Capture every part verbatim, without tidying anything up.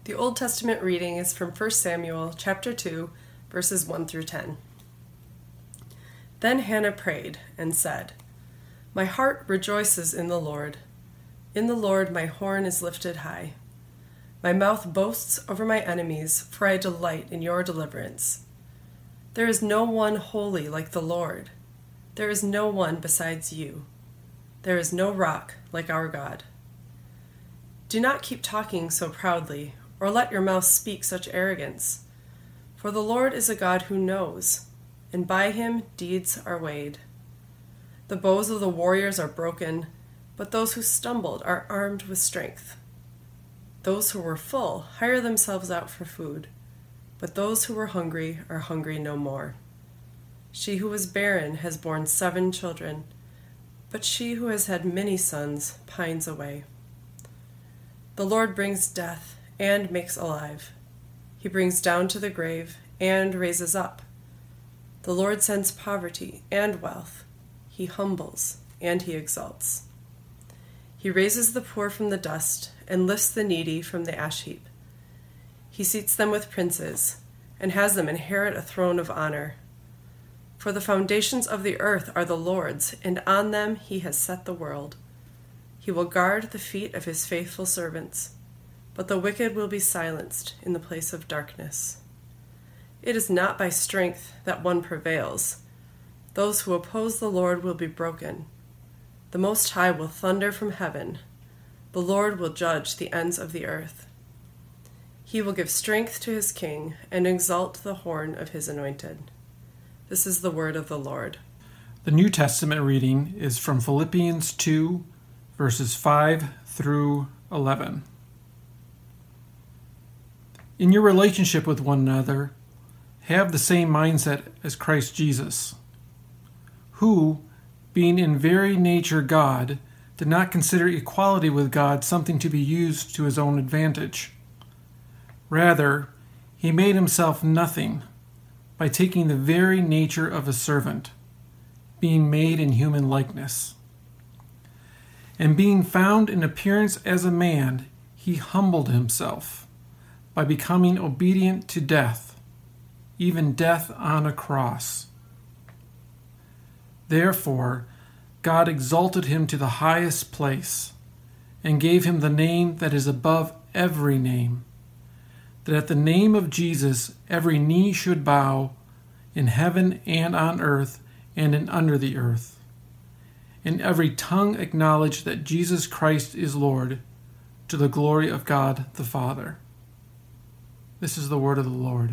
The Old Testament reading is from First Samuel chapter two, verses one through ten. Then Hannah prayed and said, "My heart rejoices in the Lord. In the Lord my horn is lifted high. My mouth boasts over my enemies, for I delight in your deliverance. There is no one holy like the Lord. There is no one besides you. There is no rock like our God. Do not keep talking so proudly, or let your mouth speak such arrogance. For the Lord is a God who knows, and by him deeds are weighed. The bows of the warriors are broken, but those who stumbled are armed with strength. Those who were full hire themselves out for food, but those who were hungry are hungry no more. She who was barren has borne seven children, but she who has had many sons pines away. The Lord brings death and makes alive. He brings down to the grave and raises up. The Lord sends poverty and wealth. He humbles and he exalts. He raises the poor from the dust and lifts the needy from the ash heap. He seats them with princes and has them inherit a throne of honor. For the foundations of the earth are the Lord's, and on them he has set the world. He will guard the feet of his faithful servants, but the wicked will be silenced in the place of darkness. It is not by strength that one prevails. Those who oppose the Lord will be broken. The Most High will thunder from heaven. The Lord will judge the ends of the earth. He will give strength to his king and exalt the horn of his anointed. This is the word of the Lord. The New Testament reading is from Philippians two, verses five through eleven. In your relationship with one another, have the same mindset as Christ Jesus, who, being in very nature God, did not consider equality with God something to be used to his own advantage. Rather, he made himself nothing by taking the very nature of a servant, being made in human likeness. And being found in appearance as a man, he humbled himself by becoming obedient to death, even death on a cross. Therefore, God exalted him to the highest place and gave him the name that is above every name, that at the name of Jesus every knee should bow in heaven and on earth and in under the earth, and every tongue acknowledge that Jesus Christ is Lord, to the glory of God the Father. This is the word of the Lord.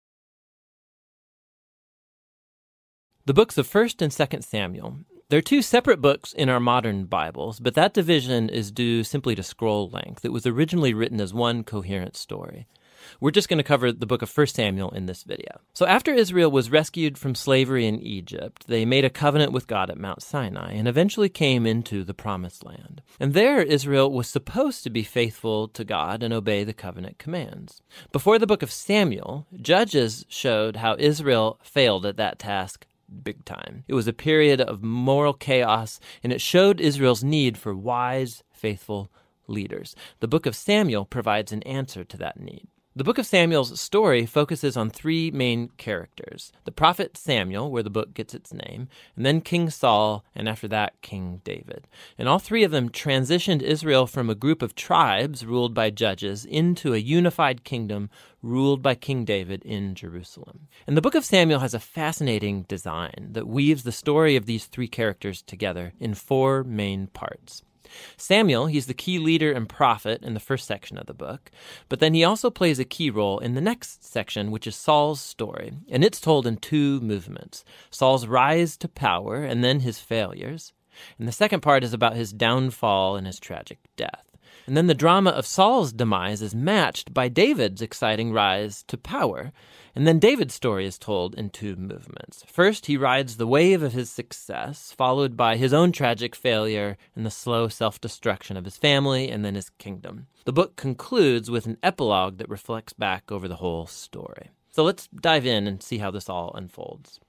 The books of First and Second Samuel. They're two separate books in our modern Bibles, but that division is due simply to scroll length. It was originally written as one coherent story. We're just going to cover the book of First Samuel in this video. So after Israel was rescued from slavery in Egypt, they made a covenant with God at Mount Sinai and eventually came into the Promised Land. And there, Israel was supposed to be faithful to God and obey the covenant commands. Before the book of Samuel, Judges showed how Israel failed at that task big time. It was a period of moral chaos, and it showed Israel's need for wise, faithful leaders. The book of Samuel provides an answer to that need. The book of Samuel's story focuses on three main characters: the prophet Samuel, where the book gets its name, and then King Saul, and after that, King David. And all three of them transitioned Israel from a group of tribes ruled by judges into a unified kingdom ruled by King David in Jerusalem. And the book of Samuel has a fascinating design that weaves the story of these three characters together in four main parts. Samuel, he's the key leader and prophet in the first section of the book, but then he also plays a key role in the next section, which is Saul's story, and it's told in two movements: Saul's rise to power and then his failures. And the second part is about his downfall and his tragic death. And then the drama of Saul's demise is matched by David's exciting rise to power. And then David's story is told in two movements. First, he rides the wave of his success, followed by his own tragic failure and the slow self-destruction of his family and then his kingdom. The book concludes with an epilogue that reflects back over the whole story. So let's dive in and see how this all unfolds.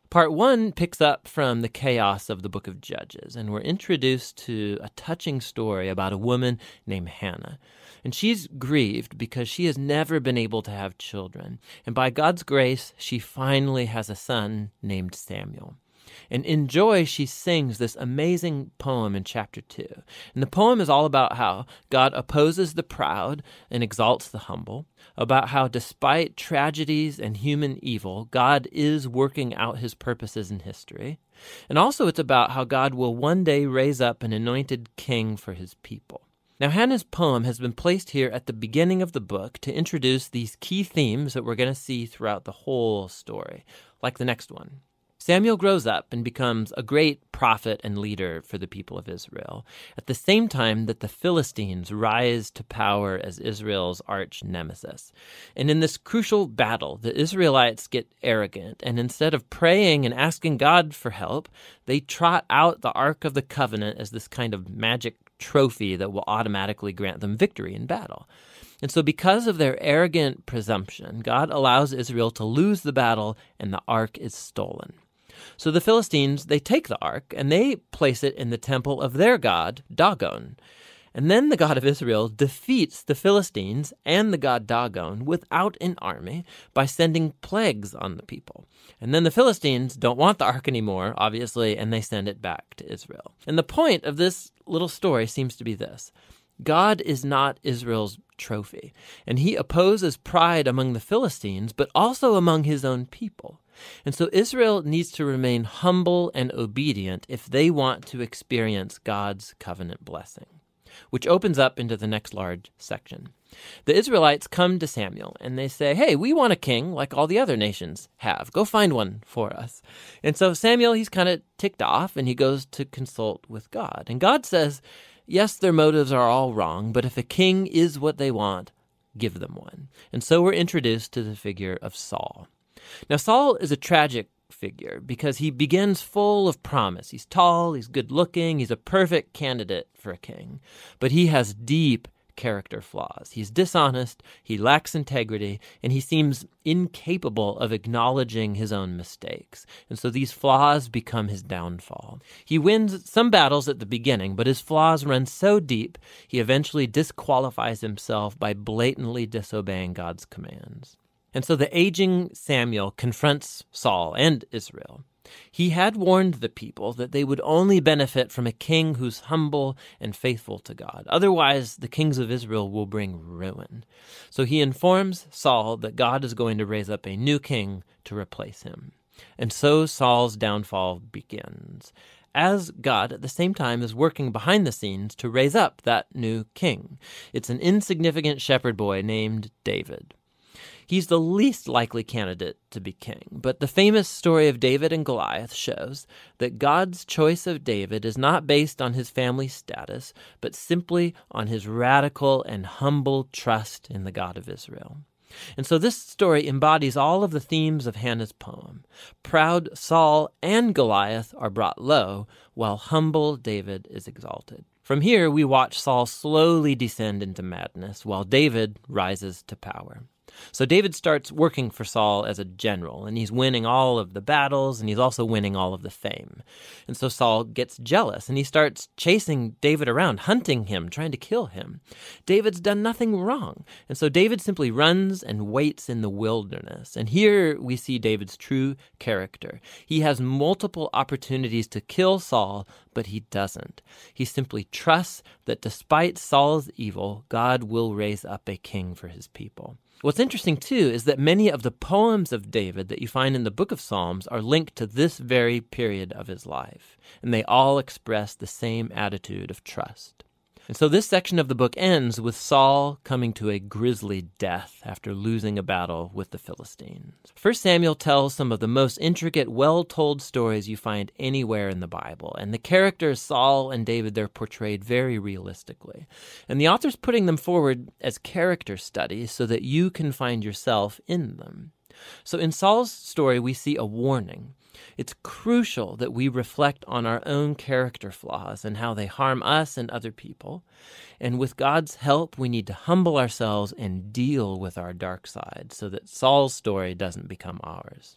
Part one picks up from the chaos of the book of Judges, and we're introduced to a touching story about a woman named Hannah. And she's grieved because she has never been able to have children. And by God's grace, she finally has a son named Samuel. And in joy, she sings this amazing poem in chapter two. And the poem is all about how God opposes the proud and exalts the humble, about how despite tragedies and human evil, God is working out his purposes in history. And also it's about how God will one day raise up an anointed king for his people. Now, Hannah's poem has been placed here at the beginning of the book to introduce these key themes that we're going to see throughout the whole story, like the next one. Samuel grows up and becomes a great prophet and leader for the people of Israel, at the same time that the Philistines rise to power as Israel's arch nemesis. And in this crucial battle, the Israelites get arrogant, and instead of praying and asking God for help, they trot out the Ark of the Covenant as this kind of magic trophy that will automatically grant them victory in battle. And so because of their arrogant presumption, God allows Israel to lose the battle, and the Ark is stolen. So the Philistines, they take the ark and they place it in the temple of their god, Dagon. And then the God of Israel defeats the Philistines and the god Dagon without an army by sending plagues on the people. And then the Philistines don't want the ark anymore, obviously, and they send it back to Israel. And the point of this little story seems to be this. God is not Israel's trophy, and he opposes pride among the Philistines, but also among his own people. And so Israel needs to remain humble and obedient if they want to experience God's covenant blessing, which opens up into the next large section. The Israelites come to Samuel and they say, hey, we want a king like all the other nations have. Go find one for us. And so Samuel, he's kind of ticked off and he goes to consult with God. And God says, yes, their motives are all wrong, but if a king is what they want, give them one. And so we're introduced to the figure of Saul. Now, Saul is a tragic figure because he begins full of promise. He's tall, he's good-looking, he's a perfect candidate for a king. But he has deep character flaws. He's dishonest, he lacks integrity, and he seems incapable of acknowledging his own mistakes. And so these flaws become his downfall. He wins some battles at the beginning, but his flaws run so deep, he eventually disqualifies himself by blatantly disobeying God's commands. And so the aging Samuel confronts Saul and Israel. He had warned the people that they would only benefit from a king who's humble and faithful to God. Otherwise, the kings of Israel will bring ruin. So he informs Saul that God is going to raise up a new king to replace him. And so Saul's downfall begins, as God at the same time is working behind the scenes to raise up that new king. It's an insignificant shepherd boy named David. He's the least likely candidate to be king, but the famous story of David and Goliath shows that God's choice of David is not based on his family status, but simply on his radical and humble trust in the God of Israel. And so this story embodies all of the themes of Hannah's poem. Proud Saul and Goliath are brought low, while humble David is exalted. From here, we watch Saul slowly descend into madness, while David rises to power. So David starts working for Saul as a general, and he's winning all of the battles, and he's also winning all of the fame. And so Saul gets jealous, and he starts chasing David around, hunting him, trying to kill him. David's done nothing wrong, and so David simply runs and waits in the wilderness. And here we see David's true character. He has multiple opportunities to kill Saul, but he doesn't. He simply trusts that despite Saul's evil, God will raise up a king for his people. What's interesting, too, is that many of the poems of David that you find in the book of Psalms are linked to this very period of his life, and they all express the same attitude of trust. And so this section of the book ends with Saul coming to a grisly death after losing a battle with the Philistines. First Samuel tells some of the most intricate, well-told stories you find anywhere in the Bible, and the characters Saul and David, they're portrayed very realistically. And the author's putting them forward as character studies so that you can find yourself in them. So in Saul's story, we see a warning. It's crucial that we reflect on our own character flaws and how they harm us and other people. And with God's help, we need to humble ourselves and deal with our dark side so that Saul's story doesn't become ours.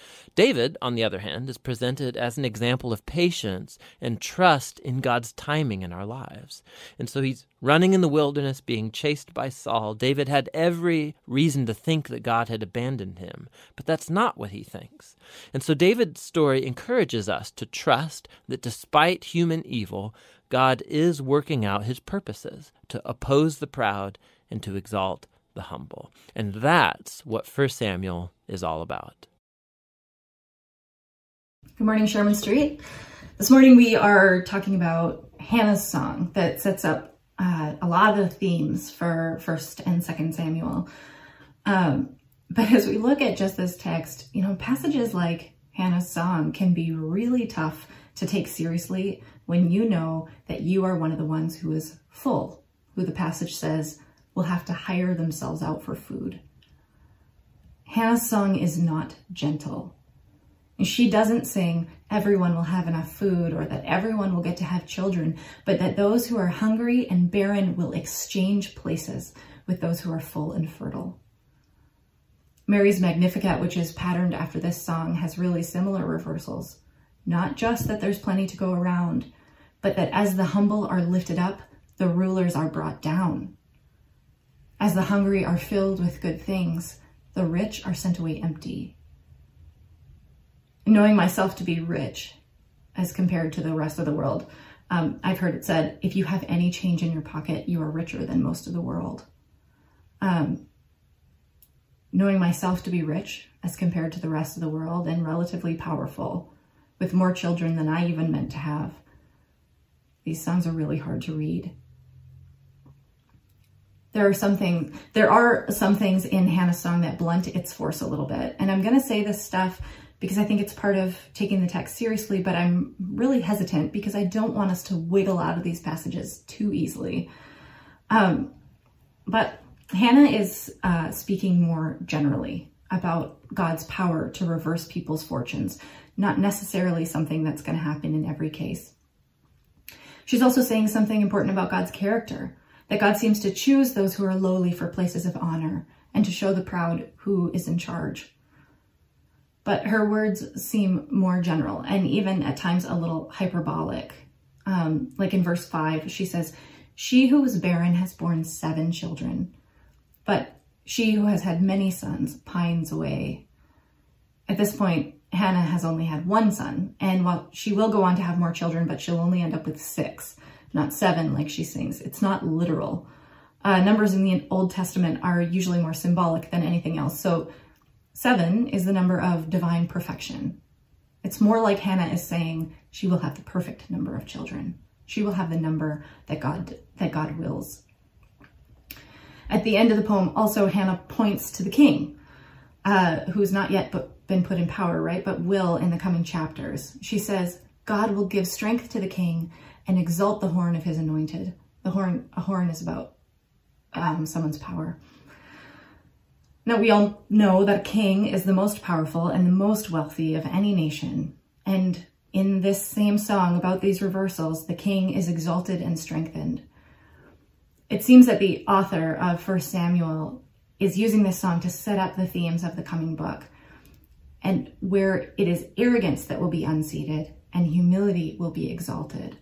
David, on the other hand, is presented as an example of patience and trust in God's timing in our lives. And so he's running in the wilderness, being chased by Saul. David had every reason to think that God had abandoned him, but that's not what he thinks. And so David's story encourages us to trust that despite human evil, God is working out his purposes to oppose the proud and to exalt the humble. And that's what First Samuel is all about. Good morning, Sherman Street. This morning we are talking about Hannah's song that sets up uh, a lot of the themes for First and Second Samuel. Um, but as we look at just this text, you know, passages like Hannah's song can be really tough to take seriously when you know that you are one of the ones who is full, who the passage says will have to hire themselves out for food. Hannah's song is not gentle. She doesn't sing, everyone will have enough food, or that everyone will get to have children, but that those who are hungry and barren will exchange places with those who are full and fertile. Mary's Magnificat, which is patterned after this song, has really similar reversals. Not just that there's plenty to go around, but that as the humble are lifted up, the rulers are brought down. As the hungry are filled with good things, the rich are sent away empty. Knowing myself to be rich as compared to the rest of the world, um, I've heard it said, if you have any change in your pocket, you are richer than most of the world. Um, knowing myself to be rich as compared to the rest of the world and relatively powerful, with more children than I even meant to have. These songs are really hard to read. There are some things, there are some things in Hannah's song that blunt its force a little bit. And I'm going to say this stuff because I think it's part of taking the text seriously, but I'm really hesitant because I don't want us to wiggle out of these passages too easily. Um, but Hannah is uh, speaking more generally about God's power to reverse people's fortunes, not necessarily something that's going to happen in every case. She's also saying something important about God's character, that God seems to choose those who are lowly for places of honor and to show the proud who is in charge. But her words seem more general and even at times a little hyperbolic. Um, like in verse five, she says, she who was barren has borne seven children, but she who has had many sons pines away. At this point, Hannah has only had one son, and while she will go on to have more children, but she'll only end up with six, not seven like she sings. It's not literal. Uh, numbers in the Old Testament are usually more symbolic than anything else. So seven is the number of divine perfection. It's more like Hannah is saying she will have the perfect number of children. She will have the number that God, that God wills. At the end of the poem, also Hannah points to the king, uh, who's not yet but been put in power, right? But will in the coming chapters. She says, God will give strength to the king and exalt the horn of his anointed. The horn, a horn is about um, someone's power. Now, we all know that a king is the most powerful and the most wealthy of any nation. And in this same song about these reversals, the king is exalted and strengthened. It seems that the author of First Samuel is using this song to set up the themes of the coming book, and where it is arrogance that will be unseated and humility will be exalted.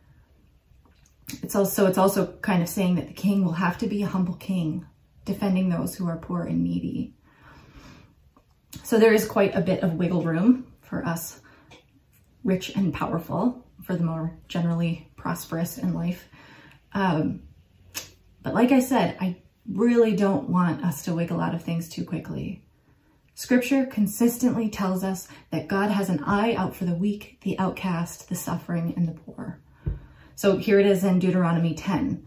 It's also, it's also kind of saying that the king will have to be a humble king, defending those who are poor and needy. So there is quite a bit of wiggle room for us rich and powerful, for the more generally prosperous in life. Um, but like I said, I really don't want us to wiggle out of things too quickly. Scripture consistently tells us that God has an eye out for the weak, the outcast, the suffering, and the poor. So here it is in Deuteronomy ten.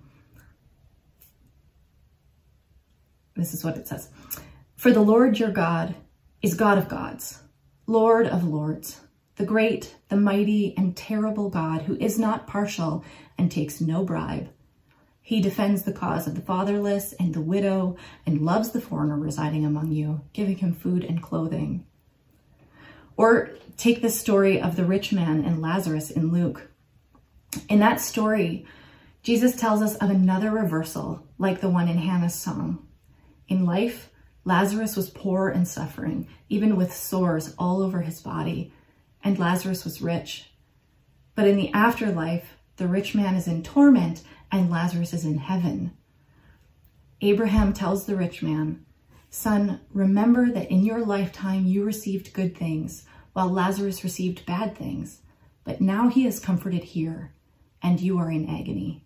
This is what it says. For the Lord your God is God of gods, Lord of lords, the great, the mighty, and terrible God who is not partial and takes no bribe. He defends the cause of the fatherless and the widow and loves the foreigner residing among you, giving him food and clothing. Or take the story of the rich man and Lazarus in Luke. In that story, Jesus tells us of another reversal like the one in Hannah's song. In life, Lazarus was poor and suffering, even with sores all over his body, and Lazarus was rich. But in the afterlife, the rich man is in torment and Lazarus is in heaven. Abraham tells the rich man, "Son, remember that in your lifetime you received good things, while Lazarus received bad things. But now he is comforted here, and you are in agony."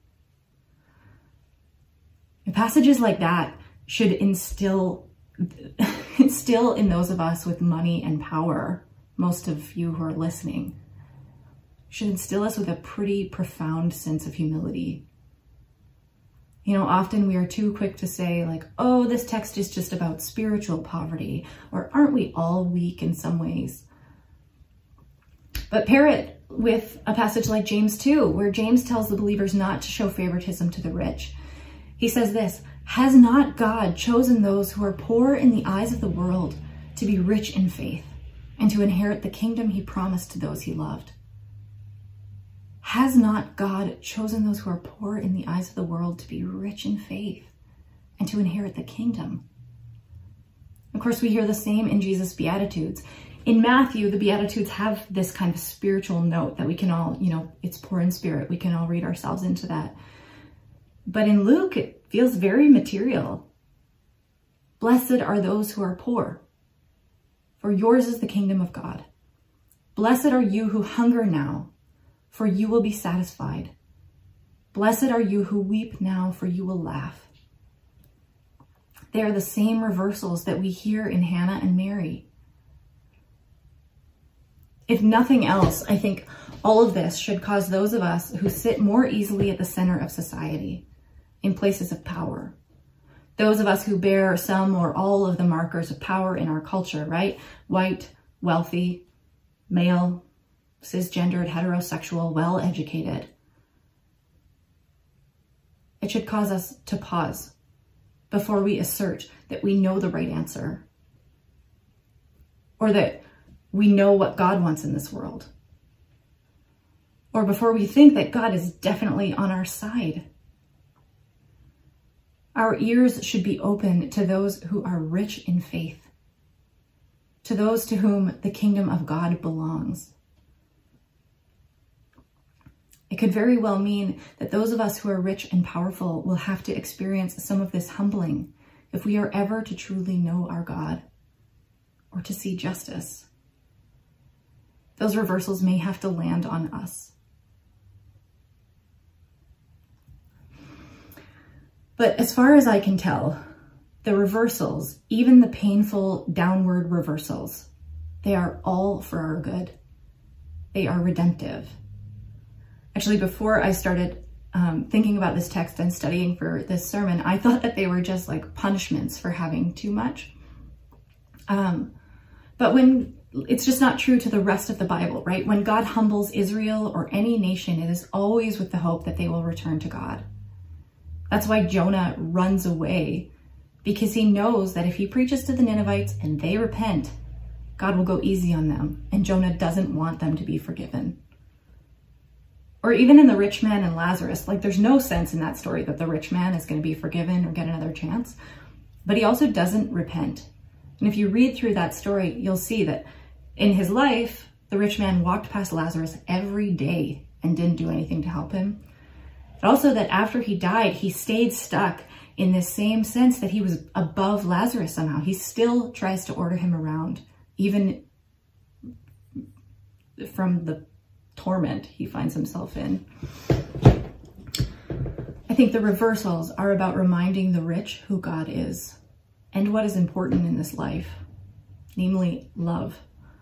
And passages like that should instill, instill in those of us with money and power, most of you who are listening, should instill us with a pretty profound sense of humility. You know, often we are too quick to say like, oh, this text is just about spiritual poverty, or aren't we all weak in some ways? But pair it with a passage like James two, where James tells the believers not to show favoritism to the rich. He says this, "Has not God chosen those who are poor in the eyes of the world to be rich in faith and to inherit the kingdom he promised to those he loved?" Has not God chosen those who are poor in the eyes of the world to be rich in faith and to inherit the kingdom? Of course, we hear the same in Jesus' Beatitudes. In Matthew, the Beatitudes have this kind of spiritual note that we can all, you know, it's poor in spirit. We can all read ourselves into that. But in Luke, it feels very material. "Blessed are those who are poor, for yours is the kingdom of God. Blessed are you who hunger now, for you will be satisfied. Blessed are you who weep now, for you will laugh." They are the same reversals that we hear in Hannah and Mary. If nothing else, I think all of this should cause those of us who sit more easily at the center of society, in places of power, those of us who bear some or all of the markers of power in our culture, right? White, wealthy, male, cisgendered, heterosexual, well-educated. It should cause us to pause before we assert that we know the right answer, or that we know what God wants in this world, or before we think that God is definitely on our side. Our ears should be open to those who are rich in faith, to those to whom the kingdom of God belongs. It could very well mean that those of us who are rich and powerful will have to experience some of this humbling if we are ever to truly know our God or to see justice. Those reversals may have to land on us. But as far as I can tell, the reversals, even the painful downward reversals, they are all for our good. They are redemptive. Actually, before I started um, thinking about this text and studying for this sermon, I thought that they were just like punishments for having too much. Um, but when it's just not true to the rest of the Bible, right? When God humbles Israel or any nation, it is always with the hope that they will return to God. That's why Jonah runs away, because he knows that if he preaches to the Ninevites and they repent, God will go easy on them, and Jonah doesn't want them to be forgiven. Or even in the rich man and Lazarus, like there's no sense in that story that the rich man is going to be forgiven or get another chance, but he also doesn't repent. And if you read through that story, you'll see that in his life, the rich man walked past Lazarus every day and didn't do anything to help him. But also that after he died, he stayed stuck in this same sense that he was above Lazarus somehow. He still tries to order him around, even from the torment he finds himself in. I think the reversals are about reminding the rich who God is and what is important in this life, namely love.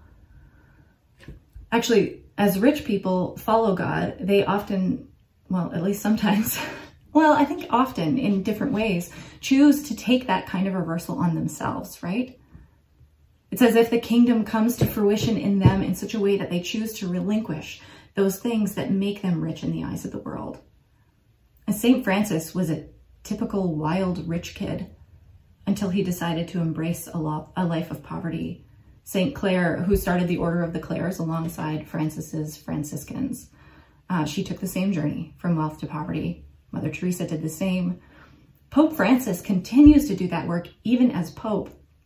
Actually, as rich people follow God, they often, well, at least sometimes, well, I think often in different ways, choose to take that kind of reversal on themselves, right? It's as if the kingdom comes to fruition in them in such a way that they choose to relinquish those things that make them rich in the eyes of the world. And Saint Francis was a typical wild rich kid until he decided to embrace a, lo- a life of poverty. Saint Clare, who started the Order of the Clares alongside Francis's Franciscans, uh, she took the same journey from wealth to poverty. Mother Teresa did the same. Pope Francis continues to do that work even as Pope.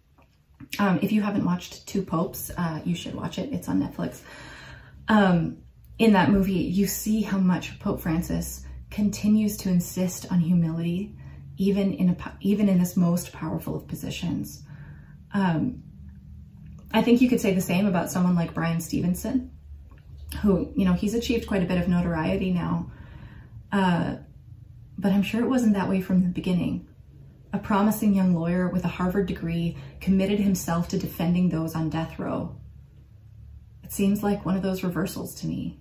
Um, if you haven't watched Two Popes, uh, you should watch it. It's on Netflix. Um, in that movie, you see how much Pope Francis continues to insist on humility, even in a, even in this most powerful of positions. Um, I think you could say the same about someone like Brian Stevenson, who, you know, he's achieved quite a bit of notoriety now. Uh, but I'm sure it wasn't that way from the beginning. A promising young lawyer with a Harvard degree committed himself to defending those on death row. It seems like one of those reversals to me.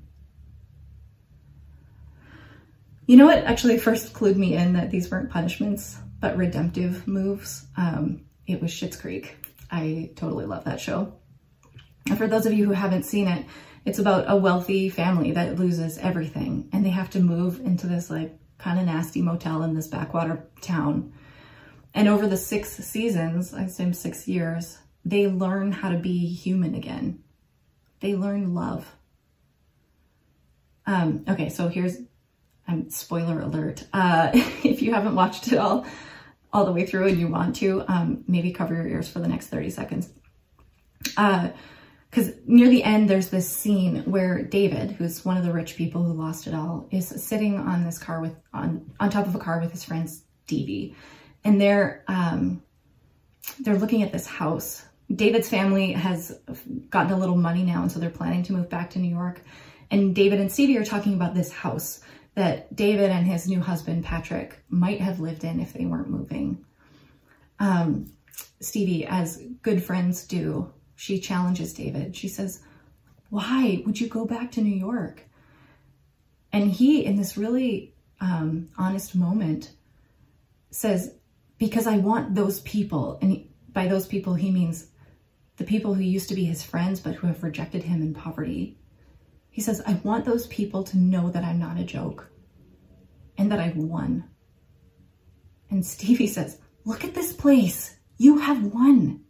You know what actually first clued me in that these weren't punishments, but redemptive moves? Um, it was Schitt's Creek. I totally love that show. And for those of you who haven't seen it, it's about a wealthy family that loses everything and they have to move into this like kind of nasty motel in this backwater town. And over the six seasons, I assume six years, they learn how to be human again. They learn love. Um, okay, so here's, um, spoiler alert. Uh, if you haven't watched it all, all the way through and you want to, um, maybe cover your ears for the next thirty seconds. Uh, Because near the end, there's this scene where David, who's one of the rich people who lost it all, is sitting on this car with on on top of a car with his friend Stevie, and they're um, they're looking at this house. David's family has gotten a little money now, and so they're planning to move back to New York. And David and Stevie are talking about this house that David and his new husband Patrick might have lived in if they weren't moving. Um, Stevie, as good friends do, she challenges David. She says, why would you go back to New York? And he, in this really um, honest moment, says, because I want those people. And he, by those people, he means the people who used to be his friends, but who have rejected him in poverty. He says, I want those people to know that I'm not a joke and that I've won. And Stevie says, look at this place. You have won.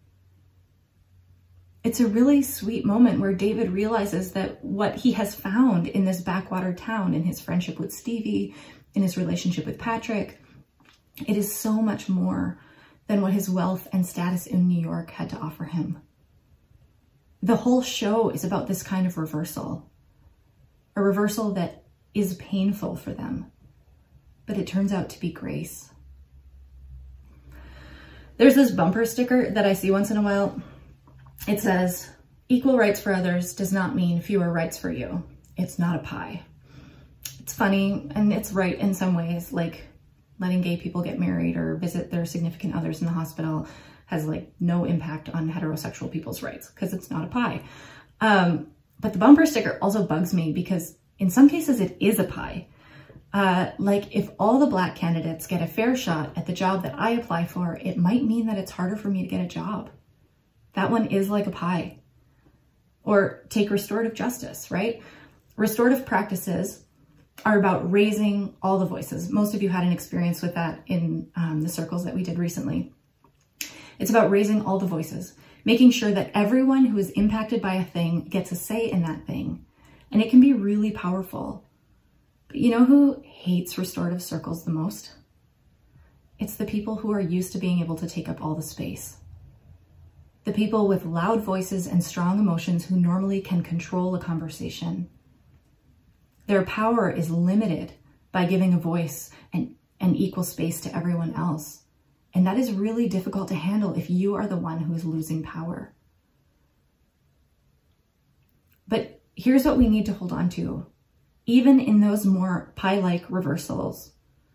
It's a really sweet moment where David realizes that what he has found in this backwater town, in his friendship with Stevie, in his relationship with Patrick, it is so much more than what his wealth and status in New York had to offer him. The whole show is about this kind of reversal, a reversal that is painful for them, but it turns out to be grace. There's this bumper sticker that I see once in a while. It says, equal rights for others does not mean fewer rights for you. It's not a pie. It's funny and it's right in some ways, like letting gay people get married or visit their significant others in the hospital has like no impact on heterosexual people's rights because it's not a pie. Um, but the bumper sticker also bugs me because in some cases it is a pie. Uh, like if all the Black candidates get a fair shot at the job that I apply for, it might mean that it's harder for me to get a job. That one is like a pie. Or take restorative justice, right? Restorative practices are about raising all the voices. Most of you had an experience with that in um, the circles that we did recently. It's about raising all the voices, making sure that everyone who is impacted by a thing gets a say in that thing. And it can be really powerful. But you know who hates restorative circles the most? It's the people who are used to being able to take up all the space. The people with loud voices and strong emotions who normally can control a conversation. Their power is limited by giving a voice and, and equal space to everyone else. And that is really difficult to handle if you are the one who is losing power. But here's what we need to hold on to. Even in those more pie-like reversals,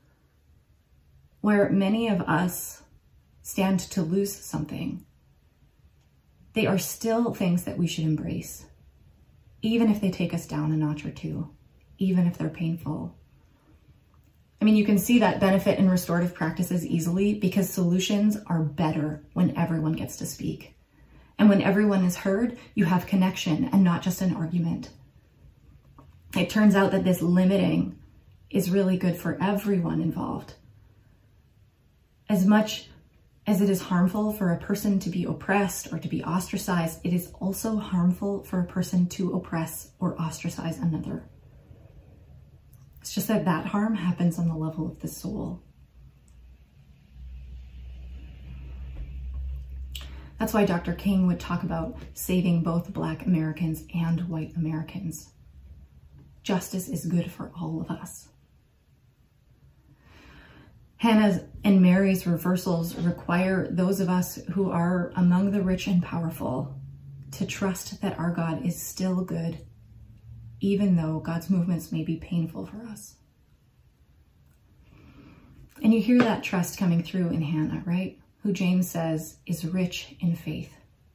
where many of us stand to lose something, they are still things that we should embrace, even if they take us down a notch or two, even if they're painful. I mean, you can see that benefit in restorative practices easily because solutions are better when everyone gets to speak. And when everyone is heard, you have connection and not just an argument. It turns out that this limiting is really good for everyone involved. As much as it is harmful for a person to be oppressed or to be ostracized, it is also harmful for a person to oppress or ostracize another. It's just that that harm happens on the level of the soul. That's why Doctor King would talk about saving both Black Americans and white Americans. Justice is good for all of us. Hannah's and Mary's reversals require those of us who are among the rich and powerful to trust that our God is still good, even though God's movements may be painful for us. And you hear that trust coming through in Hannah, right? Who James says is rich in faith.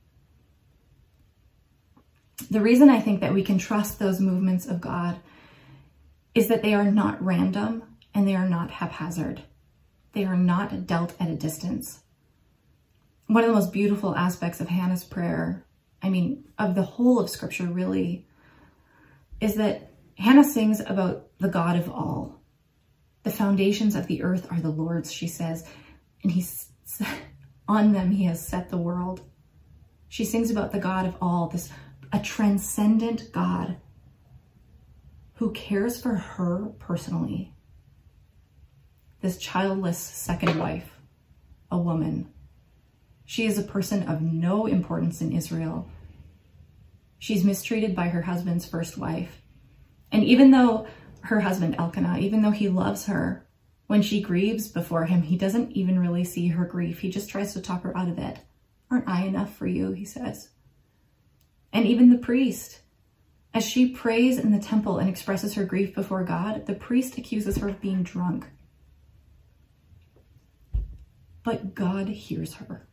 The reason I think that we can trust those movements of God is that they are not random and they are not haphazard. They are not dealt at a distance. One of the most beautiful aspects of Hannah's prayer, I mean, of the whole of Scripture really, is that Hannah sings about the God of all. The foundations of the earth are the Lord's, she says, and he's on them he has set the world. She sings about the God of all, this a transcendent God who cares for her personally. This childless second wife, a woman. She is a person of no importance in Israel. She's mistreated by her husband's first wife. And even though her husband Elkanah, even though he loves her, when she grieves before him, he doesn't even really see her grief. He just tries to talk her out of it. Aren't I enough for you, he says. And even the priest, as she prays in the temple and expresses her grief before God, the priest accuses her of being drunk. But God hears her.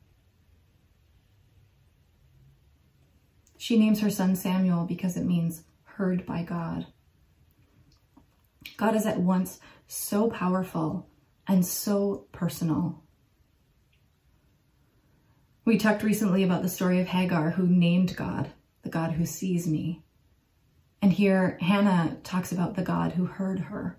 She names her son Samuel because it means heard by God. God is at once so powerful and so personal. We talked recently about the story of Hagar, who named God, the God who sees me. And here Hannah talks about the God who heard her.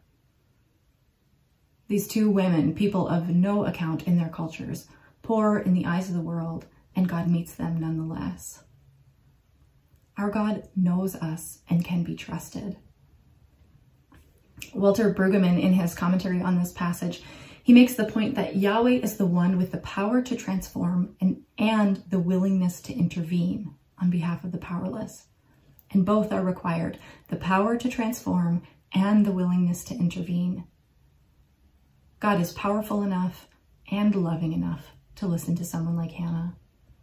These two women, people of no account in their cultures, poor in the eyes of the world, and God meets them nonetheless. Our God knows us and can be trusted. Walter Brueggemann, in his commentary on this passage, he makes the point that Yahweh is the one with the power to transform and, and the willingness to intervene on behalf of the powerless. And both are required, the power to transform and the willingness to intervene. God is powerful enough and loving enough to listen to someone like Hannah.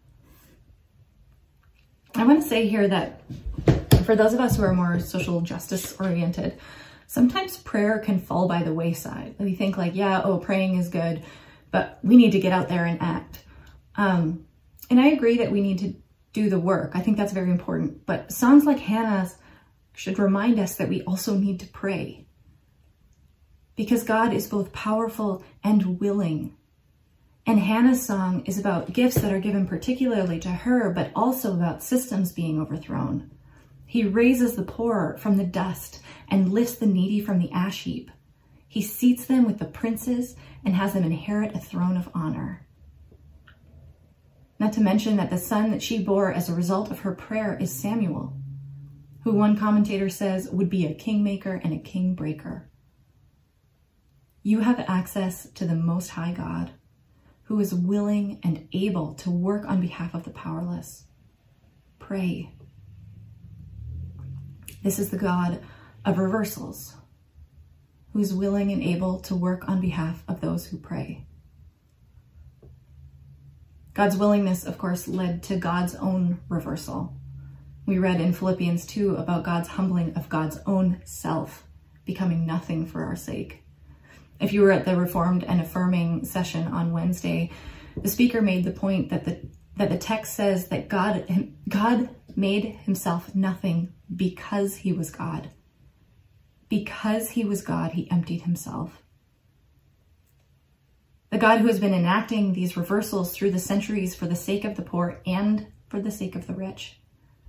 I want to say here that for those of us who are more social justice oriented, sometimes prayer can fall by the wayside. We think like, yeah, oh, praying is good, but we need to get out there and act. Um, and I agree that we need to do the work. I think that's very important. But songs like Hannah's should remind us that we also need to pray. Because God is both powerful and willing. And Hannah's song is about gifts that are given particularly to her, but also about systems being overthrown. He raises the poor from the dust and lifts the needy from the ash heap. He seats them with the princes and has them inherit a throne of honor. Not to mention that the son that she bore as a result of her prayer is Samuel, who one commentator says would be a kingmaker and a king breaker. You have access to the Most High God, who is willing and able to work on behalf of the powerless. Pray. This is the God of reversals, who is willing and able to work on behalf of those who pray. God's willingness, of course, led to God's own reversal. We read in Philippians two about God's humbling of God's own self, becoming nothing for our sake. If you were at the Reformed and Affirming session on Wednesday, the speaker made the point that the that the text says that God, God made himself nothing because he was God. Because he was God, he emptied himself. The God who has been enacting these reversals through the centuries for the sake of the poor and for the sake of the rich,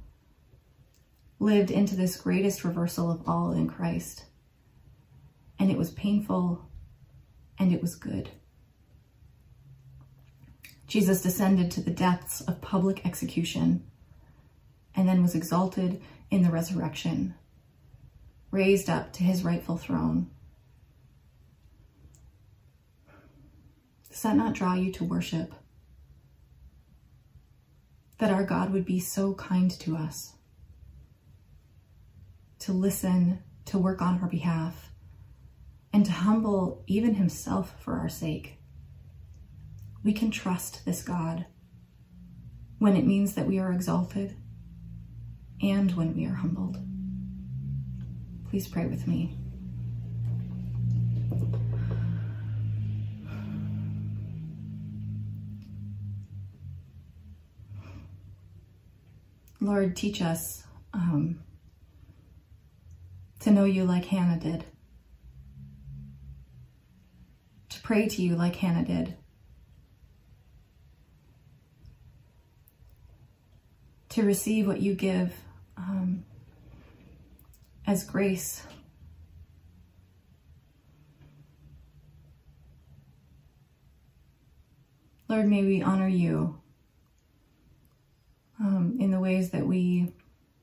lived into this greatest reversal of all in Christ. And it was painful and it was good. Jesus descended to the depths of public execution and then was exalted in the resurrection, raised up to his rightful throne. Does that not draw you to worship? that our God would be so kind to us, to listen, to work on our behalf, and to humble even himself for our sake. We can trust this God when it means that we are exalted and when we are humbled. Please pray with me. Lord, teach us um, to know you like Hannah did, to pray to you like Hannah did, to receive what you give um, as grace. Lord, may we honor you um, in the ways that we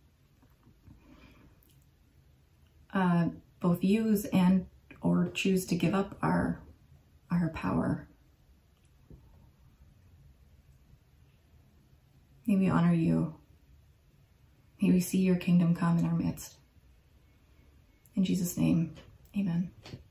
uh, both use and or choose to give up our, our power. May we honor you. May we see your kingdom come in our midst. In Jesus' name, amen.